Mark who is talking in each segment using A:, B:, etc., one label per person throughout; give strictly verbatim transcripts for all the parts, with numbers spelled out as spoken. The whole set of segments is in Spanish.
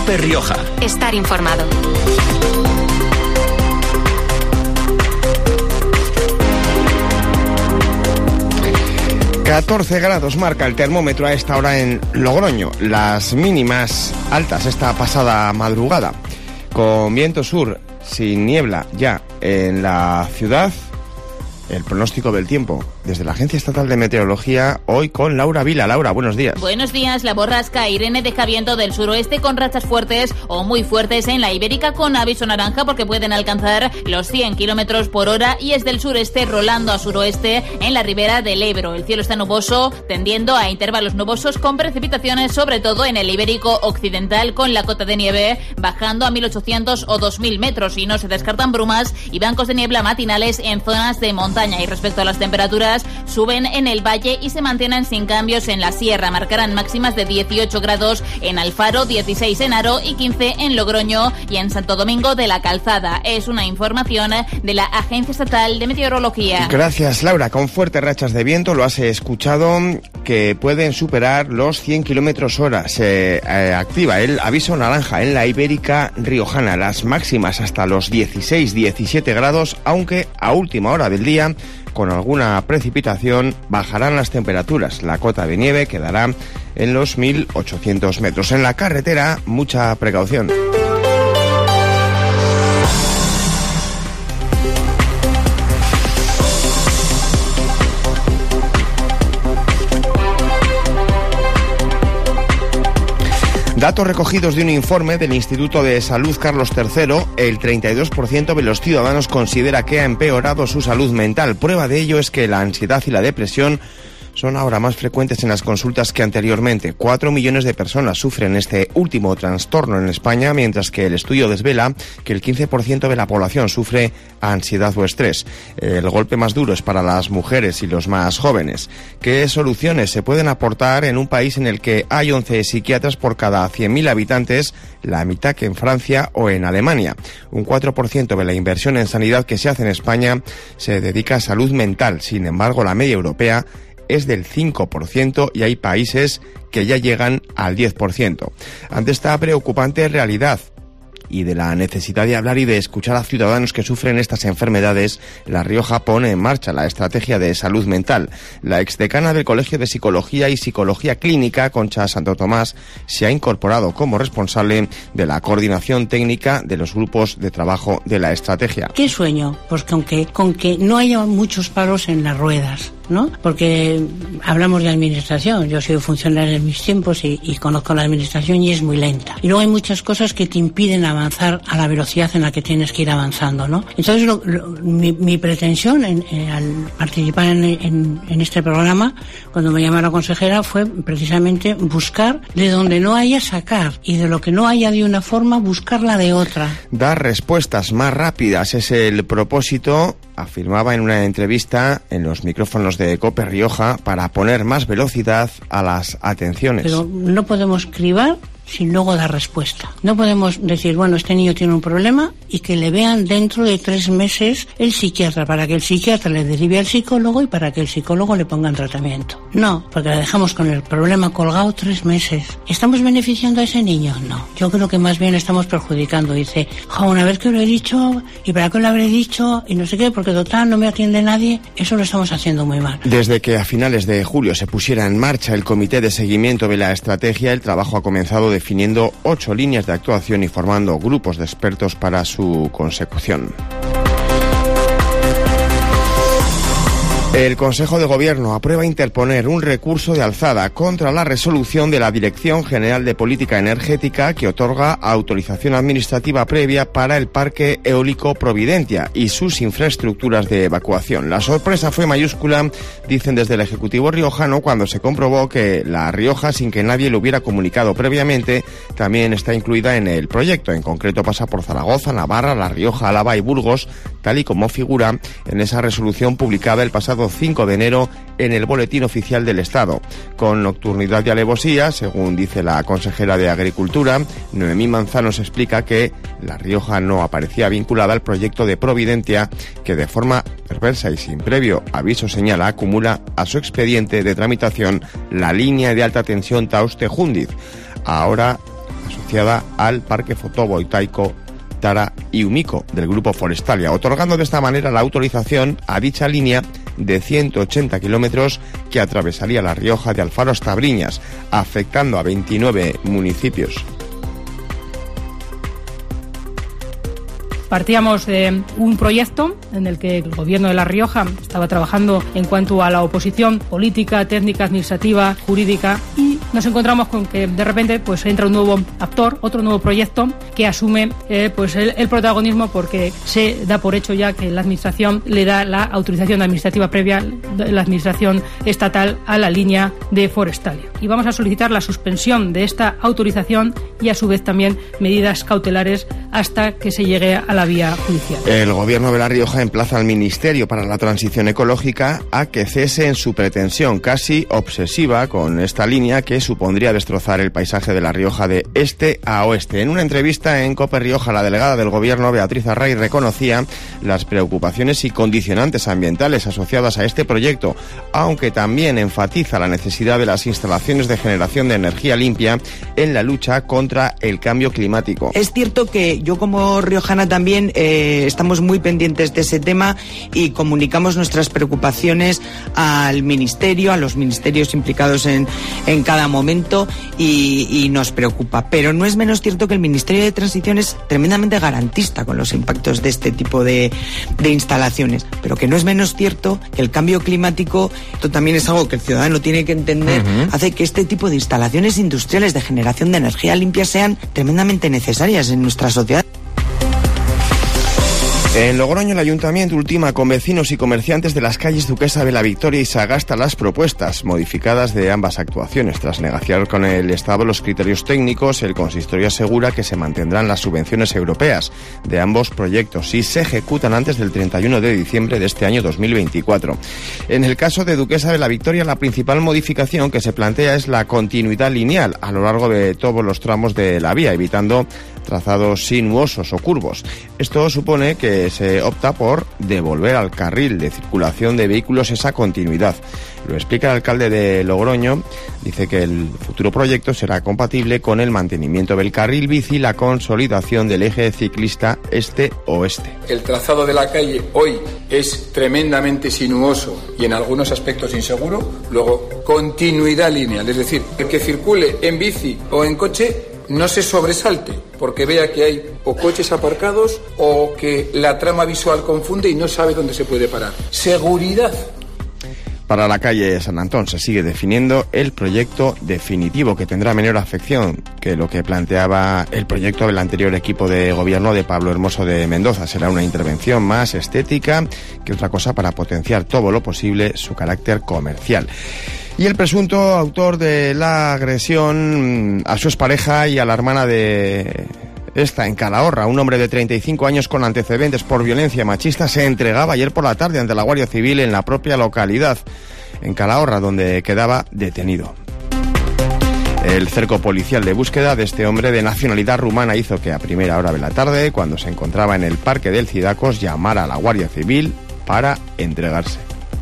A: COPE Rioja.
B: Estar informado.
C: catorce grados marca el termómetro a esta hora en Logroño. Las mínimas altas esta pasada madrugada. Con viento sur, sin niebla ya en la ciudad. El pronóstico del tiempo desde la Agencia Estatal de Meteorología, hoy con Laura Vila. Laura, buenos días.
D: Buenos días. La borrasca Irene deja viento del suroeste con rachas fuertes o muy fuertes en la Ibérica, con aviso naranja porque pueden alcanzar los cien kilómetros por hora, y es del sureste rolando a suroeste en la ribera del Ebro. El cielo está nuboso, tendiendo a intervalos nubosos con precipitaciones, sobre todo en el Ibérico occidental, con la cota de nieve bajando a mil ochocientos o dos mil metros, y no se descartan brumas y bancos de niebla matinales en zonas de montaña. Y respecto a las temperaturas, suben en el valle y se mantienen sin cambios en la sierra. Marcarán máximas de dieciocho grados en Alfaro, dieciséis en Haro y quince en Logroño y en Santo Domingo de la Calzada. Es una información de la Agencia Estatal de Meteorología.
C: Gracias, Laura. Con fuertes rachas de viento, lo has escuchado, que pueden superar los cien kilómetros hora. Se eh, activa el aviso naranja en la Ibérica riojana. Las máximas hasta los dieciséis diecisiete grados, aunque a última hora del día, con alguna precipitación, bajarán las temperaturas. La cota de nieve quedará en los mil ochocientos metros. En la carretera, mucha precaución. Datos recogidos de un informe del Instituto de Salud Carlos tercero, el treinta y dos por ciento de los ciudadanos considera que ha empeorado su salud mental. Prueba de ello es que la ansiedad y la depresión son ahora más frecuentes en las consultas que anteriormente. Cuatro millones de personas sufren este último trastorno en España, mientras que el estudio desvela que el quince por ciento de la población sufre ansiedad o estrés. El golpe más duro es para las mujeres y los más jóvenes. ¿Qué soluciones se pueden aportar en un país en el que hay once psiquiatras por cada cien mil habitantes, la mitad que en Francia o en Alemania? Un cuatro por ciento de la inversión en sanidad que se hace en España se dedica a salud mental. Sin embargo, la media europea es del cinco por ciento y hay países que ya llegan al diez por ciento. Ante esta preocupante realidad y de la necesidad de hablar y de escuchar a ciudadanos que sufren estas enfermedades, La Rioja pone en marcha la estrategia de salud mental. La exdecana del Colegio de Psicología y Psicología Clínica, Concha Santo Tomás, se ha incorporado como responsable de la coordinación técnica de los grupos de trabajo de la estrategia.
E: ¿Qué sueño? Pues con que, con que no haya muchos palos en las ruedas, ¿no? Porque hablamos de administración, yo he sido funcionario en mis tiempos y, y conozco la administración y es muy lenta. Y luego hay muchas cosas que te impiden avanzar a la velocidad en la que tienes que ir avanzando, ¿no? Entonces, lo, lo, mi, mi pretensión en, en, al participar en, en, en este programa, cuando me llamaron consejera, fue precisamente buscar de donde no haya sacar, y de lo que no haya de una forma, buscarla de otra.
C: Dar respuestas más rápidas es el propósito, afirmaba en una entrevista en los micrófonos de COPE Rioja, para poner más velocidad a las atenciones.
E: Pero no podemos cribar sin luego dar respuesta. No podemos decir, bueno, este niño tiene un problema y que le vean dentro de tres meses el psiquiatra, para que el psiquiatra le derive al psicólogo y para que el psicólogo le ponga en tratamiento. No, porque le dejamos con el problema colgado tres meses. ¿Estamos beneficiando a ese niño? No. Yo creo que más bien estamos perjudicando. Dice, jo, una vez que lo he dicho, ¿y para qué lo habré dicho? Y no sé qué, porque total no me atiende nadie. Eso lo estamos haciendo muy mal.
C: Desde que a finales de julio se pusiera en marcha el comité de seguimiento de la estrategia, el trabajo ha comenzado definiendo ocho líneas de actuación y formando grupos de expertos para su consecución. El Consejo de Gobierno aprueba interponer un recurso de alzada contra la resolución de la Dirección General de Política Energética que otorga autorización administrativa previa para el Parque Eólico Providentia y sus infraestructuras de evacuación. La sorpresa fue mayúscula, dicen desde el Ejecutivo riojano, cuando se comprobó que La Rioja, sin que nadie lo hubiera comunicado previamente, también está incluida en el proyecto. En concreto pasa por Zaragoza, Navarra, La Rioja, Álava y Burgos, tal y como figura en esa resolución publicada el pasado cinco de enero en el Boletín Oficial del Estado. Con nocturnidad y alevosía, según dice la consejera de Agricultura, Noemí Manzanos, explica que La Rioja no aparecía vinculada al proyecto de Providentia, que de forma perversa y sin previo aviso, señala, acumula a su expediente de tramitación la línea de alta tensión Tauste-Jundiz. Ahora asociada al parque fotovoltaico Tara y Umico del Grupo Forestalia, otorgando de esta manera la autorización a dicha línea de ciento ochenta kilómetros que atravesaría La Rioja de Alfaro hasta Briñas, afectando a veintinueve municipios.
A: Partíamos de un proyecto en el que el Gobierno de La Rioja estaba trabajando en cuanto a la oposición política, técnica, administrativa, jurídica, y nos encontramos con que de repente pues entra un nuevo actor, otro nuevo proyecto que asume eh, pues el, el protagonismo, porque se da por hecho ya que la Administración le da la autorización administrativa previa, la Administración estatal, a la línea de Forestalia. Y vamos a solicitar la suspensión de esta autorización y a su vez también medidas cautelares hasta que se llegue a la vía judicial.
C: El Gobierno de La Rioja emplaza al Ministerio para la Transición Ecológica a que cese en su pretensión casi obsesiva con esta línea que supondría destrozar el paisaje de La Rioja de este a oeste. En una entrevista en COPE Rioja, la delegada del Gobierno, Beatriz Array, reconocía las preocupaciones y condicionantes ambientales asociadas a este proyecto, aunque también enfatiza la necesidad de las instalaciones de generación de energía limpia en la lucha contra el cambio climático.
B: Es cierto que yo como riojana también eh, estamos muy pendientes de ese tema y comunicamos nuestras preocupaciones al Ministerio, a los ministerios implicados en, en cada momento y, y nos preocupa. Pero no es menos cierto que el Ministerio de Transición es tremendamente garantista con los impactos de este tipo de, de instalaciones, pero que no es menos cierto que el cambio climático, esto también es algo que el ciudadano tiene que entender, uh-huh. hace que este tipo de instalaciones industriales de generación de energía limpia sean tremendamente necesarias en nuestra sociedad.
C: En Logroño, el Ayuntamiento ultima con vecinos y comerciantes de las calles Duquesa de la Victoria y Sagasta las propuestas modificadas de ambas actuaciones. Tras negociar con el Estado los criterios técnicos, el consistorio asegura que se mantendrán las subvenciones europeas de ambos proyectos y se ejecutan antes del treinta y uno de diciembre de este año dos mil veinticuatro. En el caso de Duquesa de la Victoria, la principal modificación que se plantea es la continuidad lineal a lo largo de todos los tramos de la vía, evitando trazados sinuosos o curvos. Esto supone que se opta por devolver al carril de circulación de vehículos esa continuidad. Lo explica el alcalde de Logroño. Dice que el futuro proyecto será compatible con el mantenimiento del carril bici y la consolidación del eje ciclista este-oeste.
F: El trazado de la calle hoy es tremendamente sinuoso y en algunos aspectos inseguro. Luego, continuidad lineal, es decir, el que circule en bici o en coche no se sobresalte porque vea que hay o coches aparcados o que la trama visual confunde y no sabe dónde se puede parar. Seguridad.
C: Para la calle San Antón se sigue definiendo el proyecto definitivo, que tendrá menor afección que lo que planteaba el proyecto del anterior equipo de gobierno de Pablo Hermoso de Mendoza. Será una intervención más estética que otra cosa para potenciar todo lo posible su carácter comercial. Y el presunto autor de la agresión a su expareja y a la hermana de esta en Calahorra, un hombre de treinta y cinco años con antecedentes por violencia machista, se entregaba ayer por la tarde ante la Guardia Civil en la propia localidad, en Calahorra, donde quedaba detenido. El cerco policial de búsqueda de este hombre de nacionalidad rumana hizo que a primera hora de la tarde, cuando se encontraba en el Parque del Cidacos, llamara a la Guardia Civil para entregarse.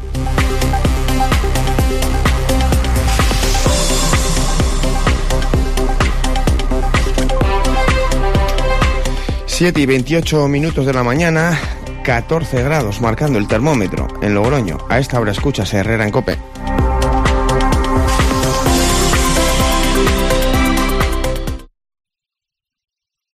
C: siete y veintiocho minutos de la mañana, catorce grados marcando el termómetro en Logroño. A esta hora escuchas Herrera en COPE.